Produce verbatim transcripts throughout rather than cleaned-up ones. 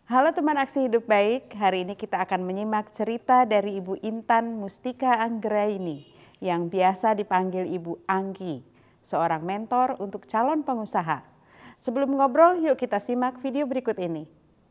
Halo teman Aksi Hidup Baik, hari ini kita akan menyimak cerita dari Ibu Intan Mustika Anggraini yang biasa dipanggil Ibu Anggi, seorang mentor untuk calon pengusaha. Sebelum ngobrol, yuk kita simak video berikut ini.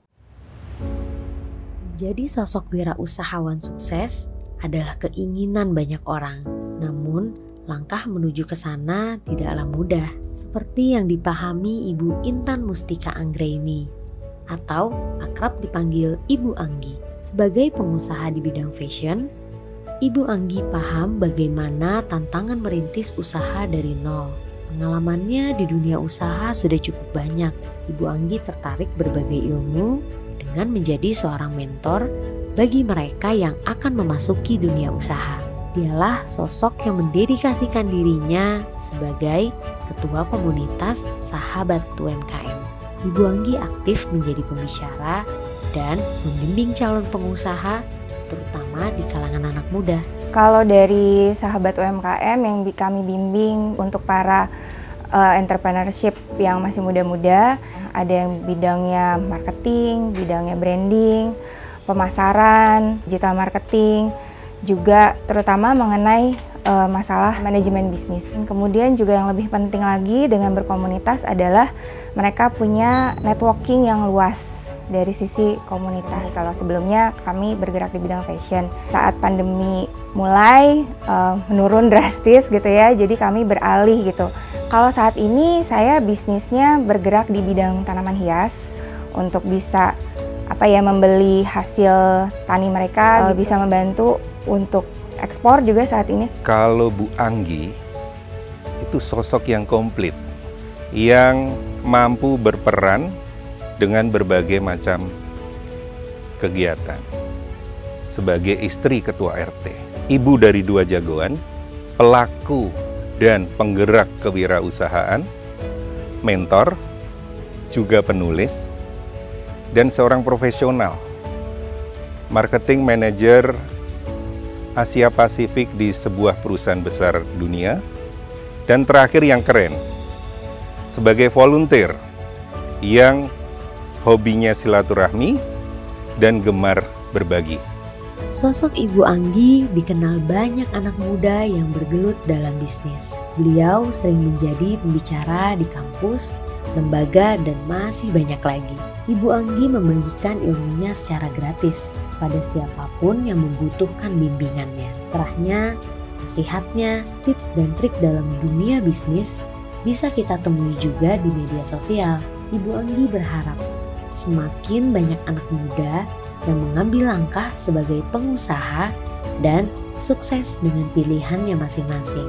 Menjadi sosok wirausahawan sukses adalah keinginan banyak orang. Namun, langkah menuju ke sana tidaklah mudah, seperti yang dipahami Ibu Intan Mustika Anggraini atau akrab dipanggil Ibu Anggi. Sebagai pengusaha di bidang fashion, Ibu Anggi paham bagaimana tantangan merintis usaha dari nol. Pengalamannya di dunia usaha sudah cukup banyak. Ibu Anggi tertarik berbagai ilmu dengan menjadi seorang mentor bagi mereka yang akan memasuki dunia usaha. Dialah sosok yang mendedikasikan dirinya sebagai ketua komunitas sahabat U M K M. Ibu Anggi aktif menjadi pembicara dan membimbing calon pengusaha, terutama di kalangan anak muda. Kalau dari sahabat U M K M yang kami bimbing untuk para uh, entrepreneurship yang masih muda-muda, ada yang bidangnya marketing, bidangnya branding, pemasaran, digital marketing, juga terutama mengenai uh, masalah manajemen bisnis. Kemudian juga yang lebih penting lagi dengan berkomunitas adalah mereka punya networking yang luas dari sisi komunitas. Kalau sebelumnya kami bergerak di bidang fashion, saat pandemi mulai uh, menurun drastis gitu ya, jadi kami beralih gitu. Kalau saat ini saya bisnisnya bergerak di bidang tanaman hias untuk bisa apa ya membeli hasil tani mereka, uh, bisa membantu untuk ekspor juga saat ini. Kalau Bu Anggi itu sosok yang komplit, yang mampu berperan dengan berbagai macam kegiatan. Sebagai istri ketua R T, ibu dari dua jagoan, pelaku dan penggerak kewirausahaan, mentor, juga penulis, dan seorang profesional, marketing manager Asia Pasifik di sebuah perusahaan besar dunia, dan terakhir yang keren, sebagai volunteer yang hobinya silaturahmi dan gemar berbagi. Sosok Ibu Anggi dikenal banyak anak muda yang bergelut dalam bisnis. Beliau sering menjadi pembicara di kampus, lembaga, dan masih banyak lagi. Ibu Anggi membagikan ilmunya secara gratis pada siapapun yang membutuhkan bimbingannya. Terahnya, nasihatnya, tips dan trik dalam dunia bisnis bisa kita temui juga di media sosial. Ibu Anggi berharap semakin banyak anak muda yang mengambil langkah sebagai pengusaha dan sukses dengan pilihannya masing-masing.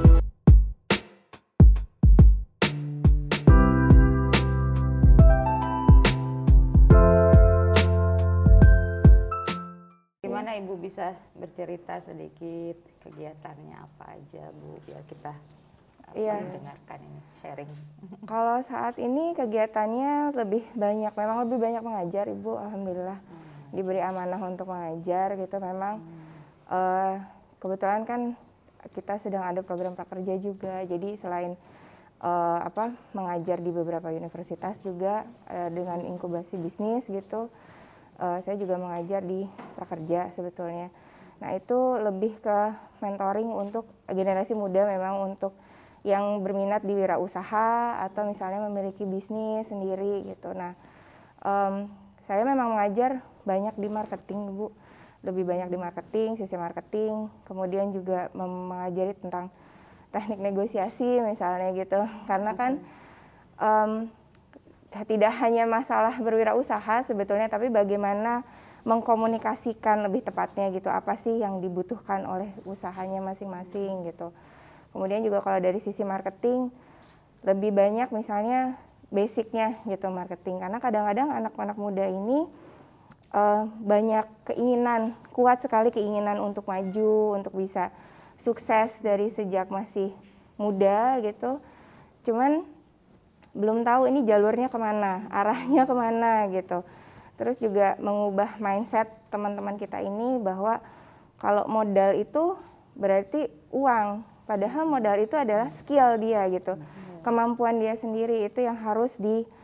Gimana Ibu bisa bercerita sedikit kegiatannya apa aja Bu, biar kita Iya. mendengarkan ini, sharing. Kalau saat ini kegiatannya lebih banyak, memang lebih banyak mengajar Ibu, alhamdulillah. Hmm. Diberi amanah untuk mengajar gitu, memang hmm. uh, kebetulan kan kita sedang ada program prakerja juga, jadi selain uh, apa mengajar di beberapa universitas juga uh, dengan inkubasi bisnis gitu, uh, saya juga mengajar di prakerja sebetulnya. Nah itu lebih ke mentoring untuk generasi muda, memang untuk yang berminat di wirausaha atau misalnya memiliki bisnis sendiri gitu. Nah, um, saya memang mengajar banyak di marketing, Bu. Lebih banyak di marketing, sisi marketing. Kemudian juga mengajari tentang teknik negosiasi misalnya gitu. Karena kan um, tidak hanya masalah berwirausaha sebetulnya, tapi bagaimana mengkomunikasikan lebih tepatnya gitu. Apa sih yang dibutuhkan oleh usahanya masing-masing gitu. Kemudian juga kalau dari sisi marketing, lebih banyak misalnya basicnya gitu marketing. Karena kadang-kadang anak-anak muda ini uh, banyak keinginan, kuat sekali keinginan untuk maju, untuk bisa sukses dari sejak masih muda gitu. Cuman belum tahu ini jalurnya kemana, arahnya kemana gitu. Terus juga mengubah mindset teman-teman kita ini bahwa kalau modal itu berarti uang. Padahal modal itu adalah skill dia gitu, kemampuan dia sendiri itu yang harus di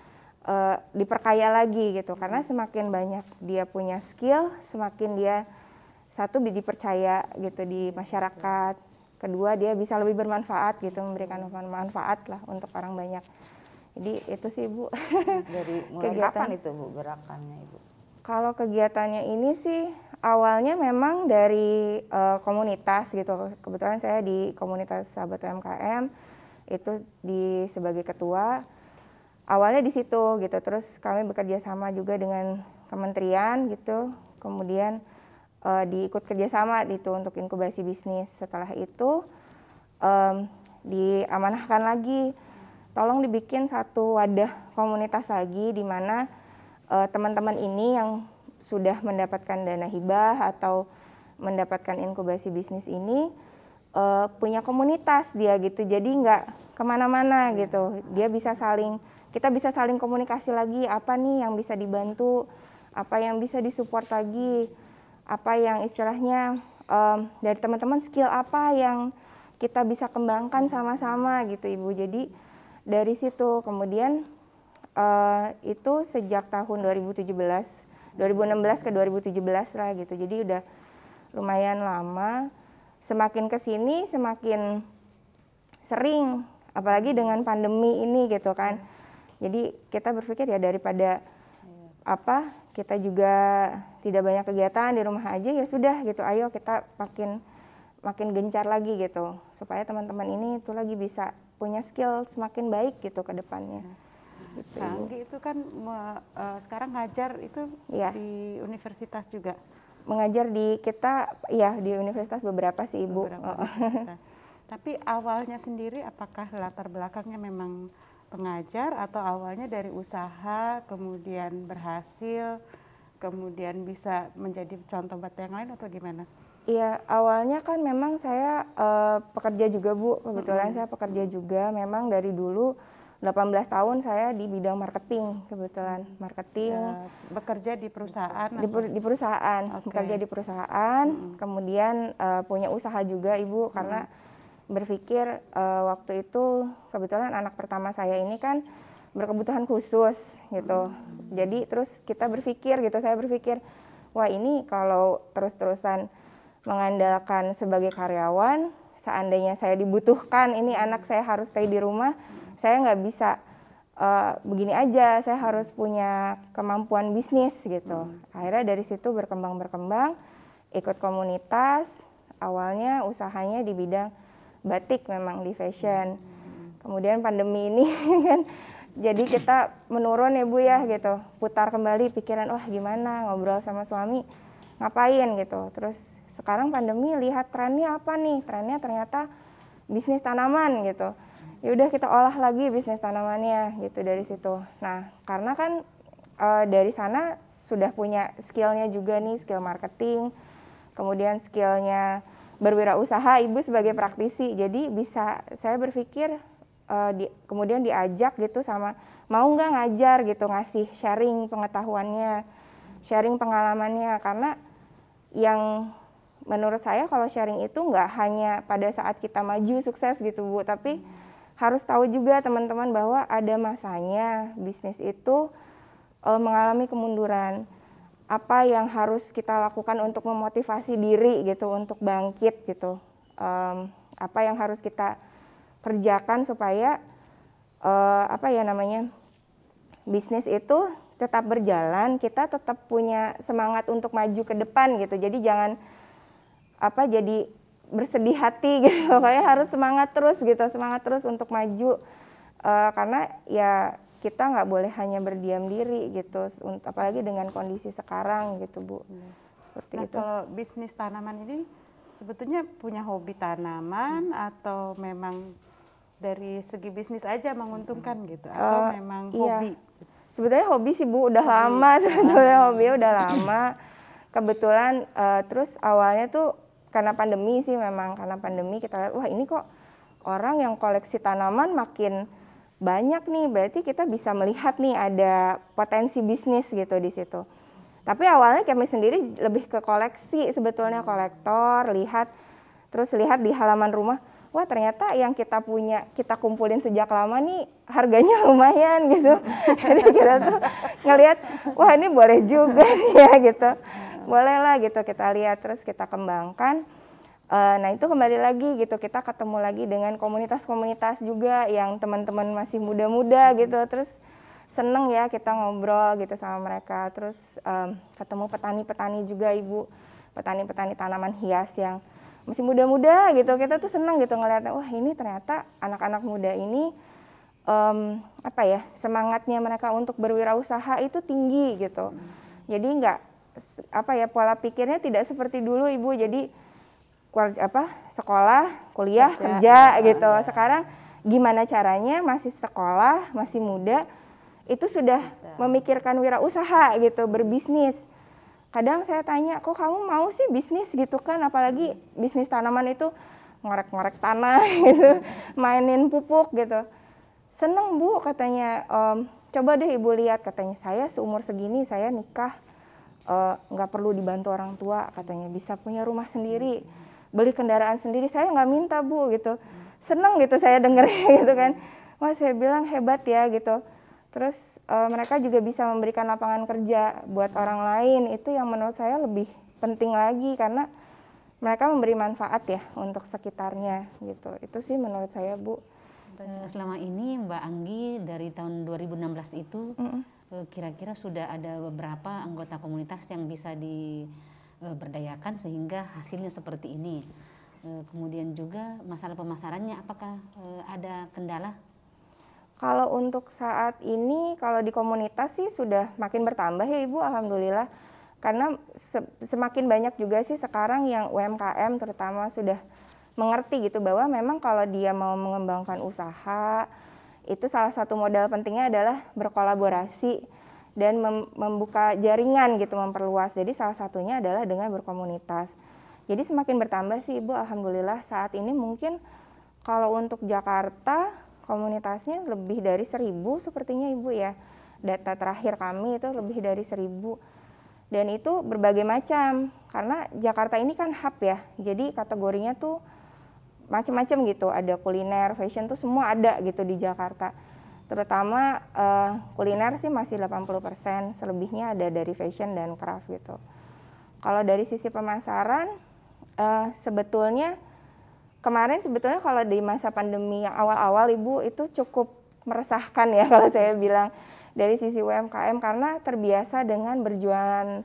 uh, diperkaya lagi gitu. Karena semakin banyak dia punya skill, semakin dia satu dipercaya gitu di masyarakat. Kedua dia bisa lebih bermanfaat gitu, memberikan manfaat lah untuk orang banyak. Jadi itu sih Bu. Dari mulai Kegiatan. kapan itu Bu gerakannya Ibu? Kalau kegiatannya ini sih awalnya memang dari uh, komunitas gitu. Kebetulan saya di komunitas sahabat U M K M itu di sebagai ketua. Awalnya di situ gitu. Terus kami bekerja sama juga dengan kementerian gitu. Kemudian uh, diikut kerjasama gitu untuk inkubasi bisnis. Setelah itu um, diamanahkan lagi. Tolong dibikin satu wadah komunitas lagi di mana uh, teman-teman ini yang sudah mendapatkan dana hibah atau mendapatkan inkubasi bisnis ini uh, punya komunitas dia gitu. Jadi nggak kemana-mana gitu. Dia bisa saling, kita bisa saling komunikasi lagi. Apa nih yang bisa dibantu, apa yang bisa disupport lagi, apa yang istilahnya um, dari teman-teman skill apa yang kita bisa kembangkan sama-sama gitu Ibu. Jadi dari situ kemudian uh, itu sejak tahun dua ribu tujuh belas, dua ribu enam belas ke dua ribu tujuh belas lah gitu. Jadi udah lumayan lama. Semakin kesini semakin sering, apalagi dengan pandemi ini gitu kan. Jadi kita berpikir ya daripada apa kita juga tidak banyak kegiatan di rumah aja, ya sudah gitu. Ayo kita makin makin gencar lagi gitu supaya teman-teman ini itu lagi bisa punya skill semakin baik gitu ke depannya. Gitu, Kak Anggi itu kan me, uh, sekarang ngajar itu ya. Di universitas juga. Mengajar di kita ya di universitas beberapa sih Ibu. Beberapa universitas. Tapi awalnya sendiri apakah latar belakangnya memang pengajar atau awalnya dari usaha kemudian berhasil kemudian bisa menjadi contoh buat yang lain atau gimana? Iya, awalnya kan memang saya uh, pekerja juga Bu, kebetulan mm-hmm. saya pekerja juga, memang dari dulu delapan belas tahun saya di bidang marketing, kebetulan marketing. Ya, bekerja di perusahaan? Di, per, di perusahaan, okay. bekerja di perusahaan, mm-hmm. kemudian uh, punya usaha juga Ibu, mm-hmm. karena berpikir uh, waktu itu kebetulan anak pertama saya ini kan berkebutuhan khusus gitu, mm-hmm. jadi terus kita berpikir gitu, saya berpikir, wah ini kalau terus-terusan mengandalkan sebagai karyawan, seandainya saya dibutuhkan, ini anak saya harus stay di rumah, saya nggak bisa uh, begini aja, saya harus punya kemampuan bisnis gitu. Hmm. Akhirnya dari situ berkembang-berkembang, ikut komunitas, awalnya usahanya di bidang batik memang di fashion. Hmm. Kemudian pandemi ini kan, jadi kita menurun ya Bu ya gitu, putar kembali pikiran, wah gimana ngobrol sama suami, ngapain gitu, terus sekarang pandemi lihat trennya apa nih, trennya ternyata bisnis tanaman gitu. Ya udah kita olah lagi bisnis tanamannya gitu dari situ. Nah karena kan e, dari sana sudah punya skillnya juga nih, skill marketing, kemudian skillnya berwirausaha, Ibu sebagai praktisi, jadi bisa saya berpikir e, di, kemudian diajak gitu sama mau nggak ngajar gitu, ngasih sharing pengetahuannya, sharing pengalamannya, karena yang menurut saya kalau sharing itu nggak hanya pada saat kita maju sukses gitu Bu, tapi hmm. harus tahu juga teman-teman bahwa ada masanya bisnis itu e, mengalami kemunduran. Apa yang harus kita lakukan untuk memotivasi diri gitu, untuk bangkit gitu. E, apa yang harus kita kerjakan supaya e, apa ya namanya bisnis itu tetap berjalan, kita tetap punya semangat untuk maju ke depan gitu. Jadi jangan apa jadi bersedih hati gitu, pokoknya harus semangat terus gitu, semangat terus untuk maju, uh, karena ya kita nggak boleh hanya berdiam diri gitu, apalagi dengan kondisi sekarang gitu Bu. Hmm. Seperti nah, itu. Kalau bisnis tanaman ini sebetulnya punya hobi tanaman hmm. atau memang dari segi bisnis aja menguntungkan gitu, atau uh, memang iya. hobi? Sebetulnya hobi sih Bu, udah hobi. lama sebetulnya hobi udah lama. Kebetulan uh, terus awalnya tuh karena pandemi sih, memang karena pandemi kita lihat wah ini kok orang yang koleksi tanaman makin banyak nih, berarti kita bisa melihat nih ada potensi bisnis gitu di situ. Tapi awalnya kami sendiri lebih ke koleksi sebetulnya, kolektor, lihat terus lihat di halaman rumah, wah ternyata yang kita punya, kita kumpulin sejak lama nih harganya lumayan gitu. Jadi kita tuh ngelihat, wah ini boleh juga nih ya gitu. Boleh lah gitu kita lihat, terus kita kembangkan. Uh, nah itu kembali lagi gitu, kita ketemu lagi dengan komunitas-komunitas juga yang teman-teman masih muda-muda gitu. Terus seneng ya kita ngobrol gitu sama mereka. Terus um, ketemu petani-petani juga Ibu, petani-petani tanaman hias yang masih muda-muda gitu. Kita tuh seneng gitu ngeliatnya, wah ini ternyata anak-anak muda ini um, apa ya, semangatnya mereka untuk berwirausaha itu tinggi gitu. Jadi nggak apa ya, pola pikirnya tidak seperti dulu Ibu. Jadi apa sekolah, kuliah, kerja, kerja gitu. Sekarang gimana caranya masih sekolah, masih muda itu sudah bisa memikirkan wirausaha gitu, berbisnis. Kadang saya tanya, kok kamu mau sih bisnis gitu kan, apalagi bisnis tanaman itu ngorek-ngorek tanah gitu, mainin pupuk gitu. Seneng Bu katanya, ehm, coba deh Ibu lihat katanya, saya seumur segini saya nikah nggak uh, perlu dibantu orang tua katanya, bisa punya rumah sendiri, beli kendaraan sendiri, saya nggak minta Bu gitu. Seneng gitu saya dengernya gitu kan. Wah saya bilang hebat ya gitu. Terus uh, mereka juga bisa memberikan lapangan kerja buat orang lain, itu yang menurut saya lebih penting lagi karena mereka memberi manfaat ya untuk sekitarnya gitu. Itu sih menurut saya Bu. Selama ini Mbak Anggi dari tahun dua ribu enam belas itu mm-hmm. kira-kira sudah ada beberapa anggota komunitas yang bisa diberdayakan sehingga hasilnya seperti ini. Kemudian juga masalah pemasarannya, apakah ada kendala? Kalau untuk saat ini, kalau di komunitas sih sudah makin bertambah ya Ibu, alhamdulillah. Karena semakin banyak juga sih sekarang yang U M K M terutama sudah mengerti gitu bahwa memang kalau dia mau mengembangkan usaha, itu salah satu modal pentingnya adalah berkolaborasi dan mem- membuka jaringan gitu, memperluas. Jadi salah satunya adalah dengan berkomunitas. Jadi semakin bertambah sih Ibu, alhamdulillah saat ini mungkin kalau untuk Jakarta komunitasnya lebih dari seribu sepertinya Ibu ya. Data terakhir kami itu lebih dari seribu. Dan itu berbagai macam, karena Jakarta ini kan hub ya, jadi kategorinya tuh macam-macam gitu, ada kuliner, fashion tuh semua ada gitu di Jakarta. Terutama uh, kuliner sih masih delapan puluh persen, selebihnya ada dari fashion dan craft gitu. Kalau dari sisi pemasaran, uh, sebetulnya kemarin sebetulnya kalau di masa pandemi yang awal-awal Ibu itu cukup meresahkan ya kalau saya bilang dari sisi U M K M karena terbiasa dengan berjualan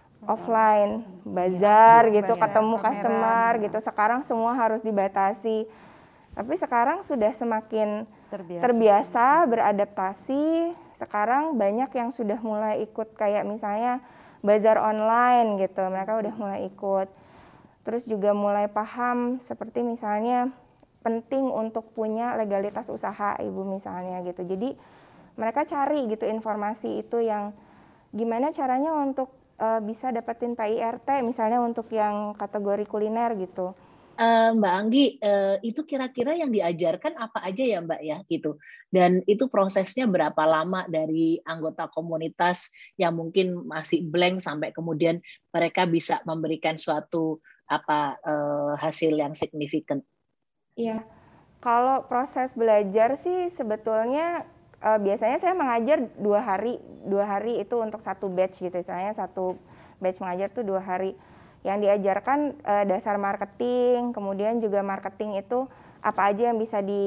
offline, bazar ya, gitu, ketemu pameran, customer ya. Gitu. Sekarang semua harus dibatasi. Tapi sekarang sudah semakin terbiasa. terbiasa beradaptasi. Sekarang banyak yang sudah mulai ikut kayak misalnya bazar online gitu. Mereka udah mulai ikut. Terus juga mulai paham seperti misalnya penting untuk punya legalitas usaha Ibu misalnya gitu. Jadi mereka cari gitu informasi itu yang gimana caranya untuk uh, bisa dapetin P I R T misalnya untuk yang kategori kuliner gitu. Uh, Mbak Anggi, uh, itu kira-kira yang diajarkan apa aja ya Mbak ya gitu. Dan itu prosesnya berapa lama dari anggota komunitas yang mungkin masih blank sampai kemudian mereka bisa memberikan suatu apa uh, hasil yang signifikan? Iya, kalau proses belajar sih sebetulnya uh, biasanya saya mengajar dua hari, dua hari itu untuk satu batch gitu, misalnya satu batch mengajar tuh dua hari. Yang diajarkan uh, dasar marketing, kemudian juga marketing itu apa aja yang bisa di,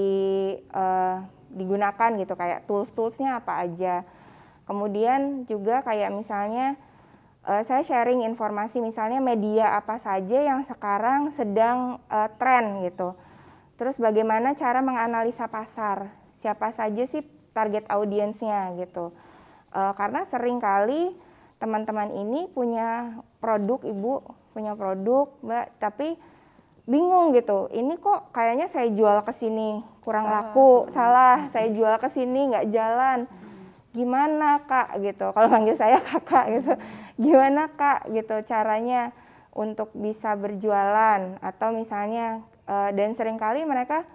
uh, digunakan gitu, kayak tools-toolsnya apa aja. Kemudian juga kayak misalnya uh, saya sharing informasi misalnya media apa saja yang sekarang sedang uh, tren gitu. Terus bagaimana cara menganalisa pasar, siapa saja sih target audiensnya gitu. Uh, karena sering kali teman-teman ini punya produk Ibu, punya produk Mbak, tapi bingung gitu. Ini kok kayaknya saya jual ke sini kurang salah. laku, salah. Saya jual ke sini nggak jalan. Gimana Kak gitu? Kalau panggil saya Kakak gitu. Gimana Kak gitu caranya untuk bisa berjualan atau misalnya uh, dan seringkali mereka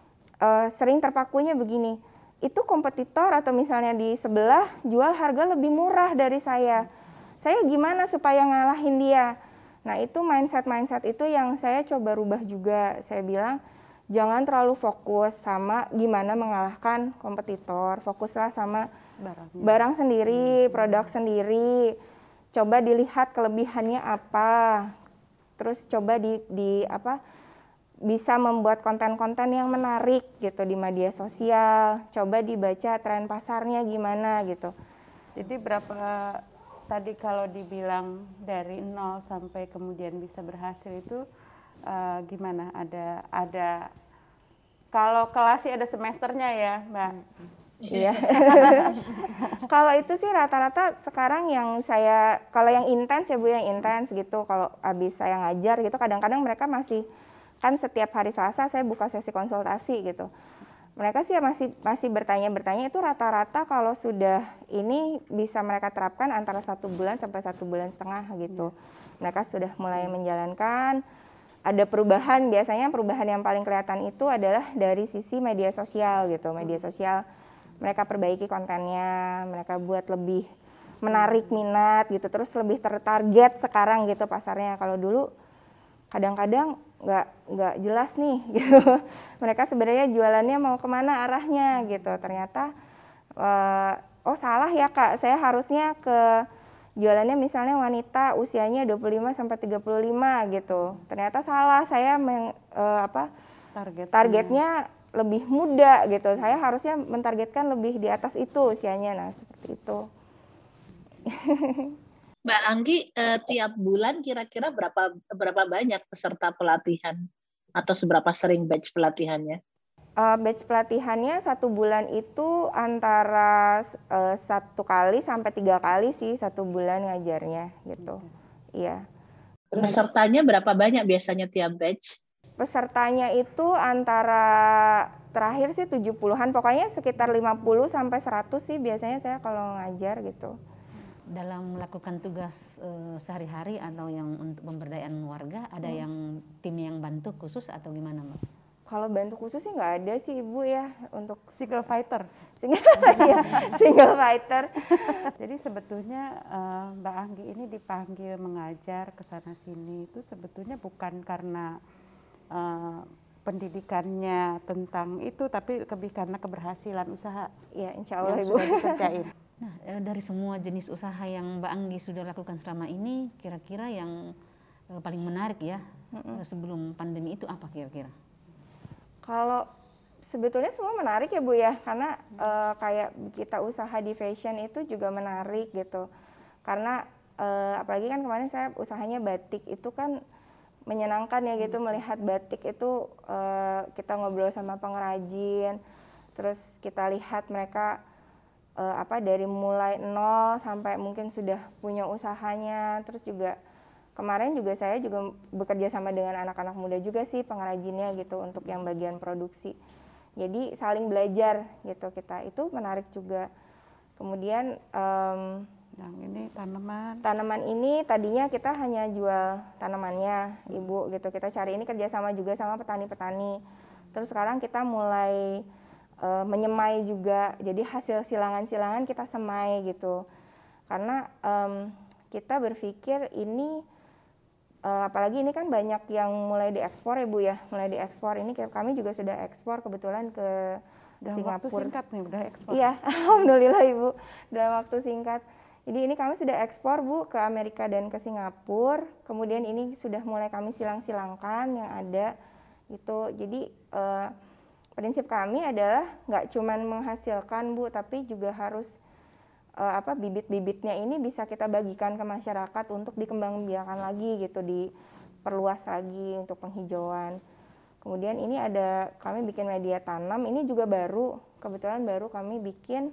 uh, sering terpakunya begini. Itu kompetitor atau misalnya di sebelah jual harga lebih murah dari saya. Saya gimana supaya ngalahin dia? Nah itu mindset-mindset itu yang saya coba rubah juga. Saya bilang jangan terlalu fokus sama gimana mengalahkan kompetitor, fokuslah sama Barangnya. barang sendiri, produk sendiri. Coba dilihat kelebihannya apa. Terus coba di, di apa bisa membuat konten-konten yang menarik gitu di media sosial. Coba dibaca tren pasarnya gimana gitu. Jadi berapa tadi kalau dibilang dari nol sampai kemudian bisa berhasil itu uh, gimana? Ada ada kalau kelas sih ada semesternya ya, Mbak. Iya. Kalau itu sih rata-rata sekarang yang saya, kalau yang intens ya Bu, yang intens gitu, kalau habis saya ngajar gitu, kadang-kadang mereka masih, kan setiap hari Selasa saya buka sesi konsultasi gitu. Mereka sih masih masih bertanya-bertanya, itu rata-rata kalau sudah ini bisa mereka terapkan antara satu bulan sampai satu bulan setengah gitu. Mereka sudah mulai menjalankan, ada perubahan, biasanya perubahan yang paling kelihatan itu adalah dari sisi media sosial gitu, media sosial. Mereka perbaiki kontennya, mereka buat lebih menarik minat gitu, terus lebih tertarget sekarang gitu pasarnya. Kalau dulu kadang-kadang nggak nggak jelas nih gitu. Mereka sebenarnya jualannya mau kemana arahnya gitu. Ternyata uh, oh salah ya Kak, saya harusnya ke jualannya misalnya wanita usianya dua puluh lima sampai tiga puluh lima gitu. Ternyata salah, saya meng, uh, apa Targetnya. targetnya lebih muda gitu. Saya harusnya mentargetkan lebih di atas itu usianya. Nah, seperti itu. Mbak Anggi, eh, tiap bulan kira-kira berapa berapa banyak peserta pelatihan atau seberapa sering batch pelatihannya? Uh, batch pelatihannya satu bulan itu antara uh, satu kali sampai tiga kali sih satu bulan ngajarnya gitu. Iya. Pesertanya berapa banyak biasanya tiap batch? Pesertanya itu antara terakhir sih tujuh puluhan, pokoknya sekitar lima puluh sampai seratus sih biasanya saya kalau ngajar gitu. Dalam melakukan tugas uh, sehari-hari atau yang untuk pemberdayaan warga, ada hmm. yang tim yang bantu khusus atau gimana Mbak? Kalau bantu khusus sih nggak ada sih Ibu ya, untuk single fighter. Single, ya, single fighter. Jadi sebetulnya uh, Mbak Anggi ini dipanggil mengajar ke sana sini itu sebetulnya bukan karena Uh, pendidikannya tentang itu, tapi lebih karena keberhasilan usaha. Ya, insya Allah yang Ibu. sudah dikerjain. Nah, dari semua jenis usaha yang Mbak Anggi sudah lakukan selama ini, kira-kira yang uh, paling menarik ya mm-hmm. sebelum pandemi itu apa kira-kira? Kalau sebetulnya semua menarik ya Bu ya, karena uh, kayak kita usaha di fashion itu juga menarik gitu. Karena uh, apalagi kan kemarin saya usahanya batik, itu kan menyenangkan ya gitu, melihat batik itu uh, kita ngobrol sama pengrajin, terus kita lihat mereka uh, apa dari mulai nol sampai mungkin sudah punya usahanya. Terus juga kemarin juga saya juga bekerja sama dengan anak-anak muda juga sih pengrajinnya gitu untuk yang bagian produksi. Jadi saling belajar gitu kita, itu menarik juga. Kemudian um, yang ini tanaman. Tanaman ini tadinya kita hanya jual tanamannya, Ibu gitu. Kita cari ini kerjasama juga sama petani-petani. Terus sekarang kita mulai uh, menyemai juga. Jadi hasil silangan-silangan kita semai gitu. Karena um, kita berpikir ini, uh, apalagi ini kan banyak yang mulai diekspor ya Bu ya. Mulai diekspor, ini kami juga sudah ekspor kebetulan ke dalam Singapura. Waktu singkat nih udah ekspor. Iya, alhamdulillah Ibu, dalam waktu singkat. Jadi ini kami sudah ekspor Bu ke Amerika dan ke Singapura. Kemudian ini sudah mulai kami silang-silangkan yang ada gitu. Jadi eh, prinsip kami adalah nggak cuma menghasilkan Bu, tapi juga harus eh, apa bibit-bibitnya ini bisa kita bagikan ke masyarakat untuk dikembangbiakan lagi gitu, diperluas lagi untuk penghijauan. Kemudian ini ada kami bikin media tanam. Ini juga baru, kebetulan baru kami bikin.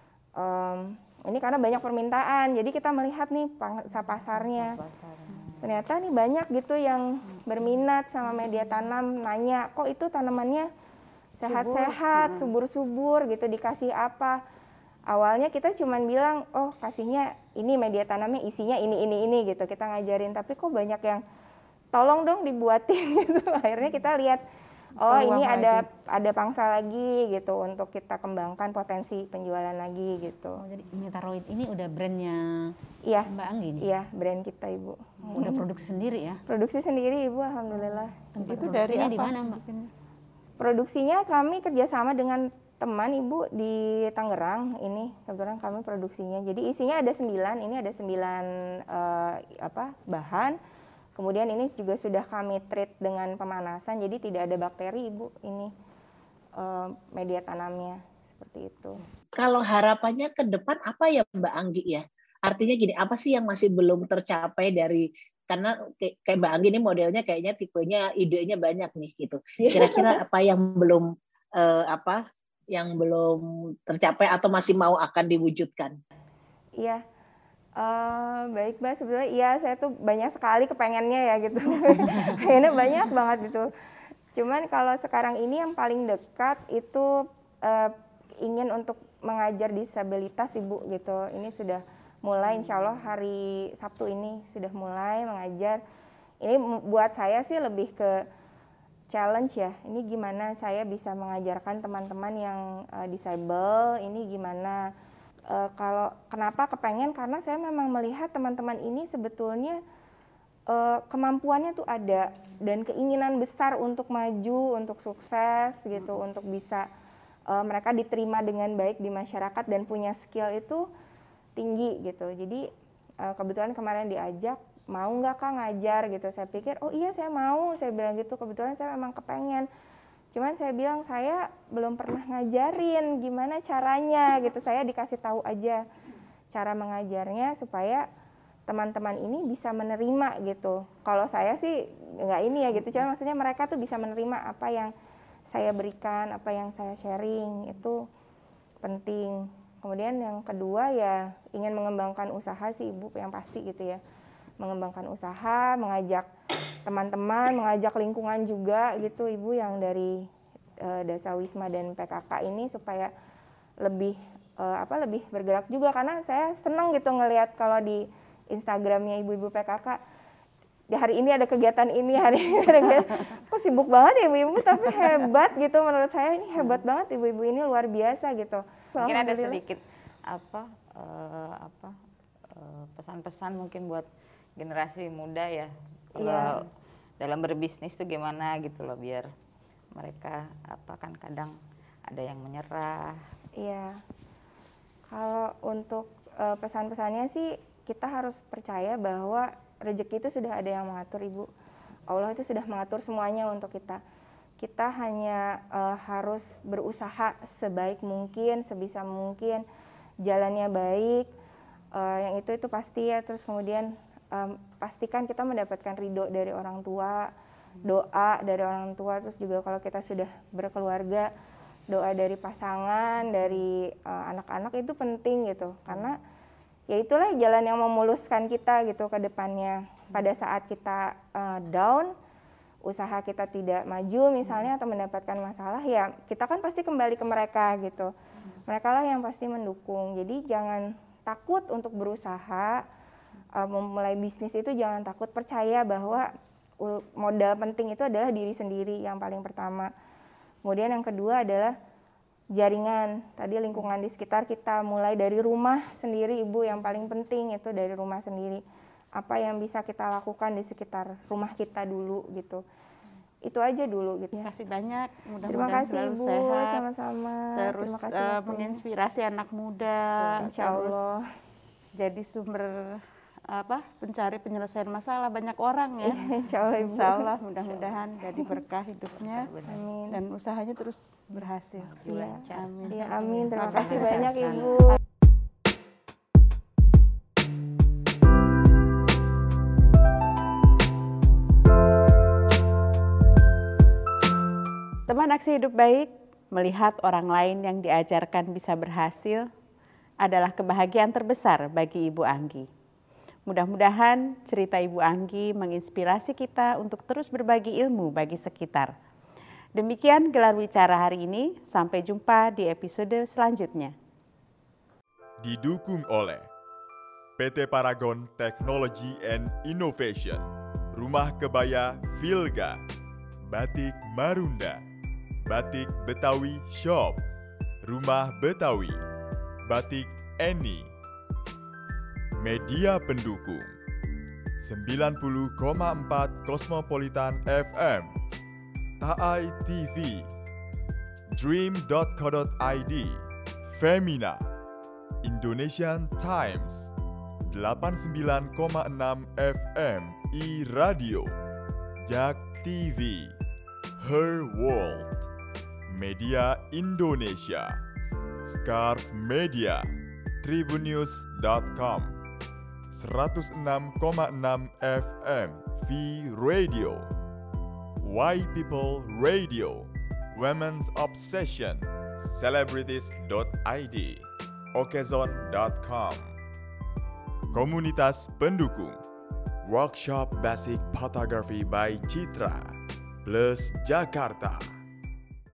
Um, Ini karena banyak permintaan, jadi kita melihat nih pangsa pasarnya. Ternyata nih banyak gitu yang berminat sama media tanam, nanya, kok itu tanamannya sehat-sehat, subur-subur gitu, dikasih apa? Awalnya kita cuma bilang, oh kasihnya ini media tanamnya isinya ini, ini, ini gitu, kita ngajarin. Tapi kok banyak yang, tolong dong dibuatin gitu. Akhirnya kita lihat, oh peluang ini ada lagi. ada pangsa lagi gitu untuk kita kembangkan potensi penjualan lagi gitu. Oh, jadi Metaroid ini udah brandnya iya, Mbak Anggi nih? Iya, brand kita Ibu. Udah produksi sendiri ya? Produksi sendiri Ibu, alhamdulillah. Tempat itu produksinya di mana Mbak? Produksinya kami kerjasama dengan teman Ibu di Tangerang, ini kebetulan kami produksinya. Jadi isinya ada sembilan, ini ada sembilan uh, apa bahan. Kemudian ini juga sudah kami treat dengan pemanasan, jadi tidak ada bakteri Ibu, ini uh, media tanamnya seperti itu. Kalau harapannya ke depan apa ya Mbak Anggi ya? Artinya gini, apa sih yang masih belum tercapai dari, karena kayak Mbak Anggi ini modelnya kayaknya tipenya idenya banyak nih gitu. Kira-kira apa yang belum eh, apa yang belum tercapai atau masih mau akan diwujudkan? Iya, uh, baik Mbak. Sebetulnya iya, saya tuh banyak sekali kepengennya ya gitu. Ini banyak banget gitu. Cuman kalau sekarang ini yang paling dekat itu uh, ingin untuk mengajar disabilitas Ibu gitu. Ini sudah mulai, insya Allah hari Sabtu ini sudah mulai mengajar. Ini buat saya sih lebih ke challenge ya. Ini gimana saya bisa mengajarkan teman-teman yang uh, disable. Ini gimana, uh, kalau kenapa kepengen, karena saya memang melihat teman-teman ini sebetulnya uh, kemampuannya tuh ada. Dan keinginan besar untuk maju, untuk sukses gitu, hmm. untuk bisa uh, mereka diterima dengan baik di masyarakat dan punya skill itu tinggi gitu. Jadi uh, kebetulan kemarin diajak, mau nggak Kak ngajar gitu. Saya pikir, oh iya saya mau, saya bilang gitu. Kebetulan saya memang kepengen. Cuman saya bilang saya belum pernah ngajarin, gimana caranya gitu. Saya dikasih tahu aja cara mengajarnya supaya teman-teman ini bisa menerima gitu. Kalau saya sih nggak ini ya gitu. Cuman maksudnya mereka tuh bisa menerima apa yang saya berikan, apa yang saya sharing, itu penting. Kemudian yang kedua ya ingin mengembangkan usaha sih Ibu, yang pasti gitu ya. Mengembangkan usaha, mengajak teman-teman, mengajak lingkungan juga gitu Ibu yang dari uh, Dasawisma dan P K K ini supaya lebih uh, apa lebih bergerak juga, karena saya senang gitu ngelihat kalau di Instagramnya ibu-ibu P K K, di hari ini ada kegiatan ini, hari ini ada kegiatan. Kok sibuk banget ya ibu-ibu, tapi hebat gitu menurut saya, ini hebat banget ibu-ibu ini, luar biasa gitu. Mungkin ada sedikit apa uh, apa uh, pesan-pesan mungkin buat generasi muda ya, kalau yeah. dalam berbisnis tuh gimana gitu loh, biar mereka apa kan kadang ada yang menyerah. Iya, kalau untuk uh, pesan-pesannya sih kita harus percaya bahwa rezeki itu sudah ada yang mengatur Ibu. Allah itu sudah mengatur semuanya untuk kita. Kita hanya uh, harus berusaha sebaik mungkin, sebisa mungkin, jalannya baik, uh, yang itu itu pasti ya. Terus kemudian um, pastikan kita mendapatkan ridho dari orang tua, doa dari orang tua. Terus juga kalau kita sudah berkeluarga, doa dari pasangan, dari uh, anak-anak itu penting gitu. Karena ya itulah jalan yang memuluskan kita gitu ke depannya. Pada saat kita uh, down, usaha kita tidak maju misalnya atau mendapatkan masalah, ya kita kan pasti kembali ke mereka gitu. Mereka lah yang pasti mendukung. Jadi jangan takut untuk berusaha, uh, memulai bisnis itu jangan takut, percaya bahwa modal penting itu adalah diri sendiri yang paling pertama. Kemudian yang kedua adalah jaringan, tadi lingkungan di sekitar kita, mulai dari rumah sendiri Ibu, yang paling penting itu dari rumah sendiri. Apa yang bisa kita lakukan di sekitar rumah kita dulu gitu. Itu aja dulu gitu. Terima kasih banyak, mudah-mudahan mudah-mudahan selalu Ibu, sehat. Sama-sama. Terus uh, menginspirasi anak muda, insya Allah. Jadi sumber apa pencari penyelesaian masalah banyak orang ya. Insya Allah, Ibu. Insya Allah mudah-mudahan jadi berkah hidupnya. Amin. Dan usahanya terus berhasil. Ya, amin. Ya, amin. Terima kasih banyak Ibu. Teman Aksi Hidup Baik, melihat orang lain yang diajarkan bisa berhasil adalah kebahagiaan terbesar bagi Ibu Anggi. Mudah-mudahan cerita Ibu Anggi menginspirasi kita untuk terus berbagi ilmu bagi sekitar. Demikian gelar wicara hari ini, sampai jumpa di episode selanjutnya. Didukung oleh P T Paragon Technology and Innovation, Rumah Kebaya Vilga, Batik Marunda, Batik Betawi Shop, Rumah Betawi, Batik Eni. Media pendukung sembilan puluh koma empat Cosmopolitan F M, Taai T V, dream dot co dot i d, Femina, Indonesian Times, delapan puluh sembilan koma enam F M iRadio, Jak T V, Her World, Media Indonesia, Scarf Media, tribunnews dot com, seratus enam koma enam F M V Radio, Why People Radio, Women's Obsession, Celebrities dot i d, Okezon dot com. Komunitas pendukung Workshop Basic Photography by Citra Plus Jakarta.